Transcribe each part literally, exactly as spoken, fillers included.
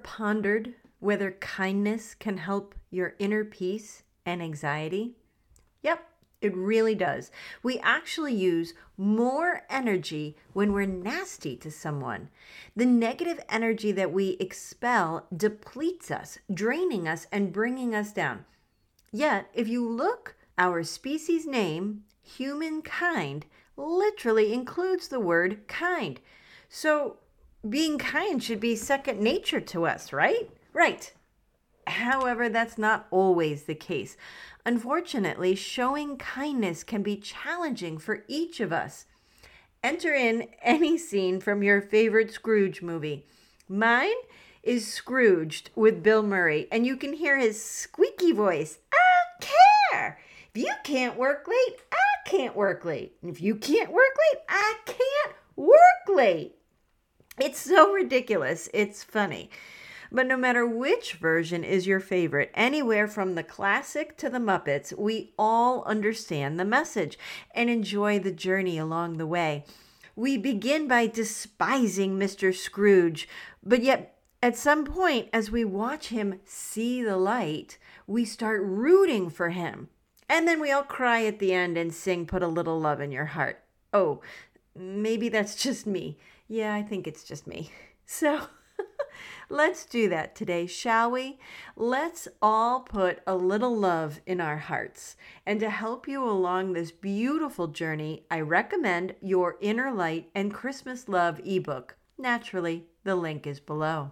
pondered whether kindness can help your inner peace and anxiety? Yep, it really does. We actually use more energy when we're nasty to someone. The negative energy that we expel depletes us, draining us and bringing us down. Yet, if you look, our species name, humankind, literally includes the word kind. So being kind should be second nature to us, right? Right. However, that's not always the case. Unfortunately, showing kindness can be challenging for each of us. Enter in any scene from your favorite Scrooge movie. Mine is Scrooged with Bill Murray, and you can hear his squeaky voice. I don't care. If you can't work late, I can't work late. If you can't work late, I can't work late. It's so ridiculous. It's funny. But no matter which version is your favorite, anywhere from the classic to the Muppets, we all understand the message and enjoy the journey along the way. We begin by despising Mister Scrooge, but yet at some point, as we watch him see the light, we start rooting for him. And then we all cry at the end and sing "Put a Little Love in Your Heart." Oh, maybe that's just me. Yeah, I think it's just me. So let's do that today, shall we? Let's all put a little love in our hearts. And to help you along this beautiful journey, I recommend Your Inner Light and Christmas Love ebook. Naturally, the link is below.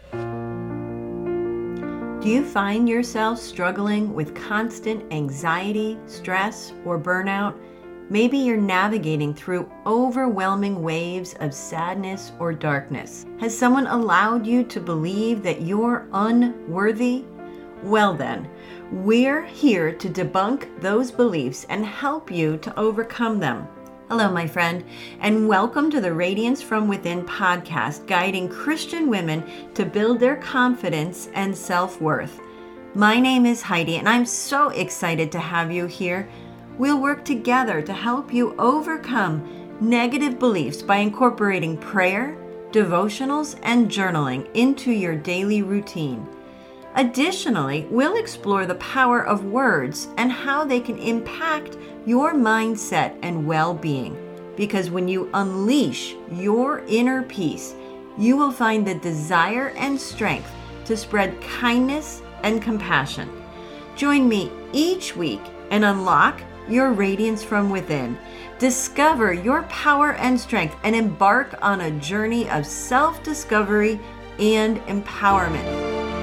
Do you find yourself struggling with constant anxiety, stress, or burnout? Maybe you're navigating through overwhelming waves of sadness or darkness. Has someone allowed you to believe that you're unworthy? Well then, we're here to debunk those beliefs and help you to overcome them. Hello, my friend, and welcome to the Radiance from Within podcast, guiding Christian women to build their confidence and self-worth. My name is Heidi, and I'm so excited to have you here. We'll work together to help you overcome negative beliefs by incorporating prayer, devotionals, and journaling into your daily routine. Additionally, we'll explore the power of words and how they can impact your mindset and well-being. Because when you unleash your inner peace, you will find the desire and strength to spread kindness and compassion. Join me each week and unlock your radiance from within. Discover your power and strength and embark on a journey of self-discovery and empowerment.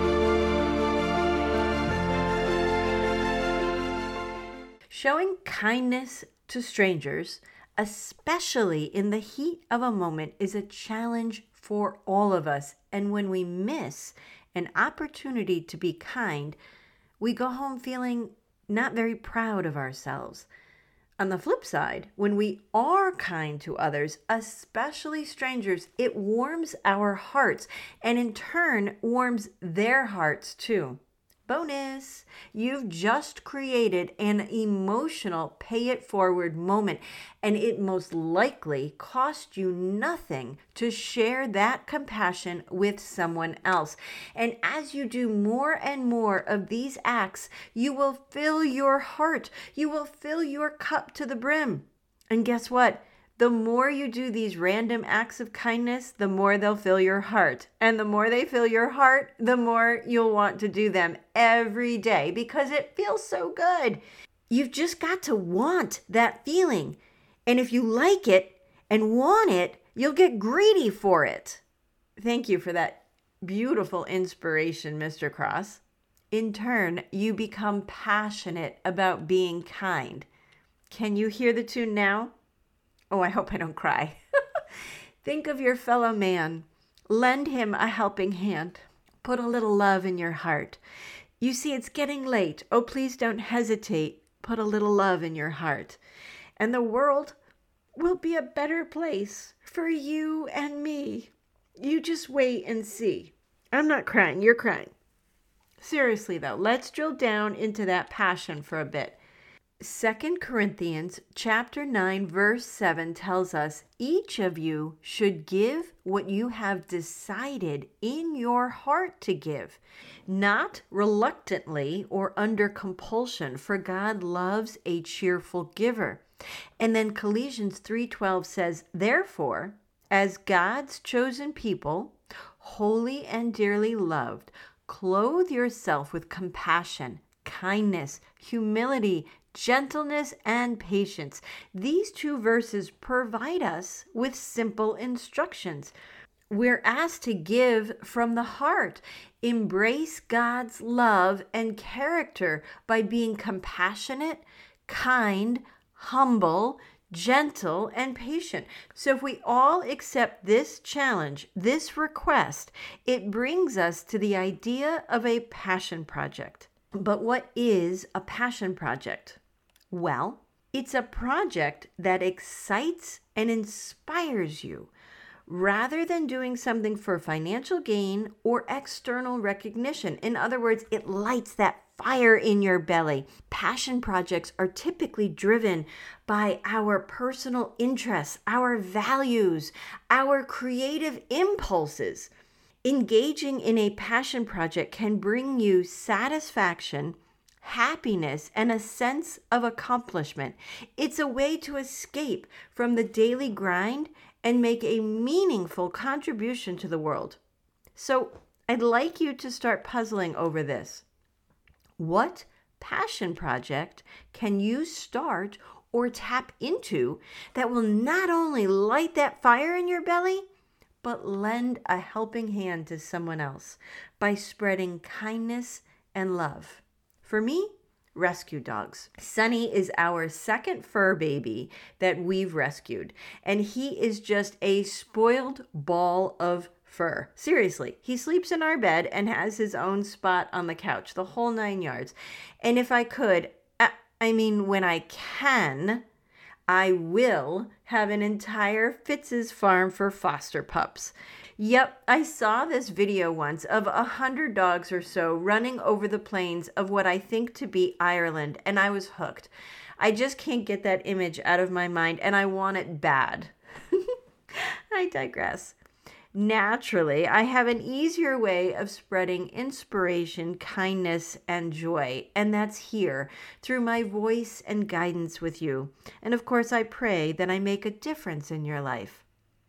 Showing kindness to strangers, especially in the heat of a moment, is a challenge for all of us. And when we miss an opportunity to be kind, we go home feeling not very proud of ourselves. On the flip side, when we are kind to others, especially strangers, it warms our hearts and in turn warms their hearts too. Bonus, you've just created an emotional pay it forward moment, and it most likely cost you nothing to share that compassion with someone else. And as you do more and more of these acts, you will fill your heart, you will fill your cup to the brim. And guess what? The more you do these random acts of kindness, the more they'll fill your heart. And the more they fill your heart, the more you'll want to do them every day because it feels so good. You've just got to want that feeling. And if you like it and want it, you'll get greedy for it. Thank you for that beautiful inspiration, Mister Cross. In turn, you become passionate about being kind. Can you hear the tune now? Oh, I hope I don't cry. Think of your fellow man. Lend him a helping hand. Put a little love in your heart. You see, it's getting late. Oh, please don't hesitate. Put a little love in your heart. And the world will be a better place for you and me. You just wait and see. I'm not crying. You're crying. Seriously, though, let's drill down into that passion for a bit. Second Corinthians chapter nine verse seven tells us each of you should give what you have decided in your heart to give, not reluctantly or under compulsion, for God loves a cheerful giver. And then Colossians three twelve says, therefore, as God's chosen people, holy and dearly loved, clothe yourself with compassion, kindness, humility, gentleness, and patience. These two verses provide us with simple instructions. We're asked to give from the heart, embrace God's love and character by being compassionate, kind, humble, gentle, and patient. So if we all accept this challenge, this request, it brings us to the idea of a passion project. But what is a passion project? Well, it's a project that excites and inspires you rather than doing something for financial gain or external recognition. In other words, it lights that fire in your belly. Passion projects are typically driven by our personal interests, our values, our creative impulses. Engaging in a passion project can bring you satisfaction, happiness, and a sense of accomplishment. It's a way to escape from the daily grind and make a meaningful contribution to the world. So I'd like you to start puzzling over this. What passion project can you start or tap into that will not only light that fire in your belly, but lend a helping hand to someone else by spreading kindness and love? For me, rescue dogs. Sunny is our second fur baby that we've rescued, and he is just a spoiled ball of fur. Seriously, he sleeps in our bed and has his own spot on the couch, the whole nine yards. And if I could, I mean, when I can, I will have an entire Fitz's farm for foster pups. Yep, I saw this video once of a hundred dogs or so running over the plains of what I think to be Ireland, and I was hooked. I just can't get that image out of my mind, and I want it bad. I digress. Naturally, I have an easier way of spreading inspiration, kindness, and joy, and that's here through my voice and guidance with you. And of course, I pray that I make a difference in your life.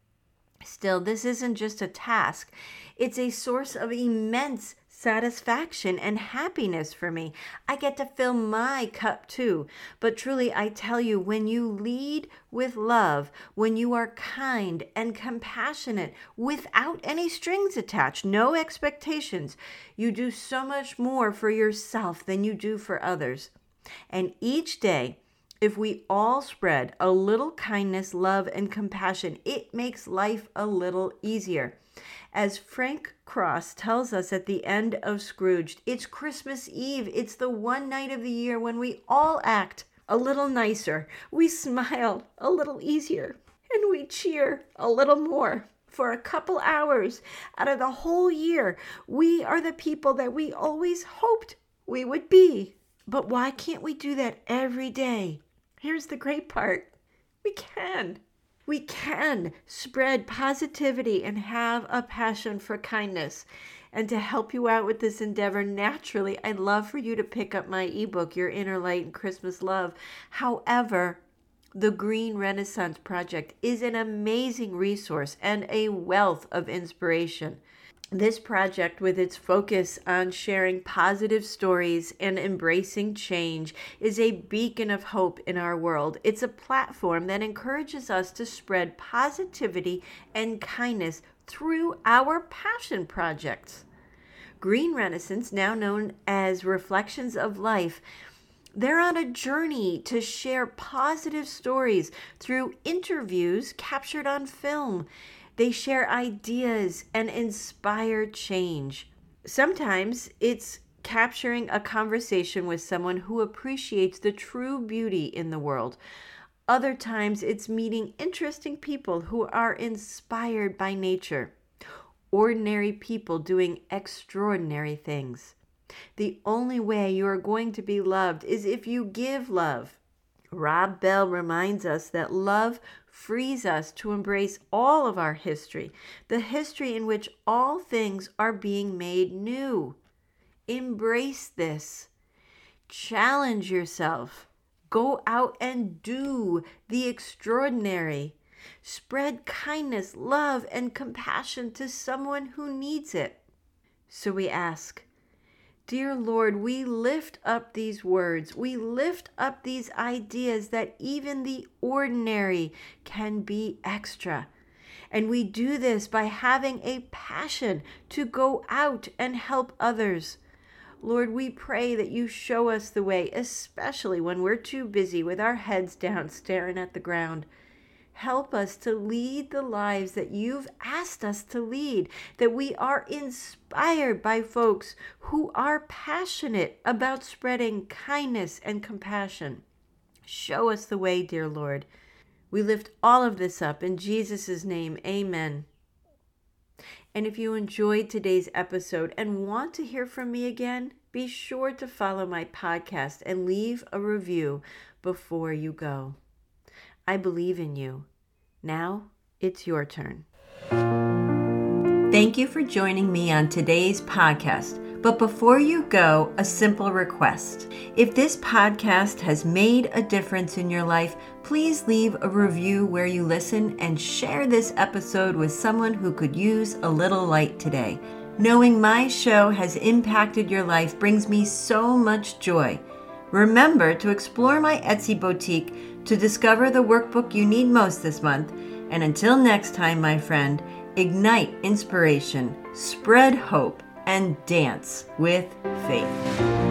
Still, this isn't just a task. It's a source of immense satisfaction and happiness for me. I get to fill my cup too. But truly, I tell you, when you lead with love, when you are kind and compassionate without any strings attached, no expectations, you do so much more for yourself than you do for others. And each day, if we all spread a little kindness, love, and compassion, it makes life a little easier. As Frank Cross tells us at the end of Scrooged, it's Christmas Eve. It's the one night of the year when we all act a little nicer. We smile a little easier, and we cheer a little more. For a couple hours out of the whole year, we are the people that we always hoped we would be. But why can't we do that every day? Here's the great part. We can. We can spread positivity and have a passion for kindness. And to help you out with this endeavor, naturally, I'd love for you to pick up my ebook, Your Inner Light and Christmas Love. However, the Green Renaissance Project is an amazing resource and a wealth of inspiration. This project, with its focus on sharing positive stories and embracing change, is a beacon of hope in our world. It's a platform that encourages us to spread positivity and kindness through our passion projects. Green Renaissance, now known as Reflections of Life, they're on a journey to share positive stories through interviews captured on film. They share ideas and inspire change. Sometimes it's capturing a conversation with someone who appreciates the true beauty in the world. Other times it's meeting interesting people who are inspired by nature. Ordinary people doing extraordinary things. The only way you are going to be loved is if you give love. Rob Bell reminds us that love frees us to embrace all of our history, the history in which all things are being made new. Embrace this. Challenge yourself. Go out and do the extraordinary. Spread kindness, love, and compassion to someone who needs it. So we ask, dear Lord, we lift up these words. We lift up these ideas that even the ordinary can be extra. And we do this by having a passion to go out and help others. Lord, we pray that you show us the way, especially when we're too busy with our heads down staring at the ground. Help us to lead the lives that you've asked us to lead, that we are inspired by folks who are passionate about spreading kindness and compassion. Show us the way, dear Lord. We lift all of this up in Jesus' name. Amen. And if you enjoyed today's episode and want to hear from me again, be sure to follow my podcast and leave a review before you go. I believe in you. Now it's your turn. Thank you for joining me on today's podcast. But before you go, a simple request. If this podcast has made a difference in your life, please leave a review where you listen and share this episode with someone who could use a little light today. Knowing my show has impacted your life brings me so much joy. Remember to explore my Etsy boutique to discover the workbook you need most this month. And until next time, my friend, ignite inspiration, spread hope, and dance with faith.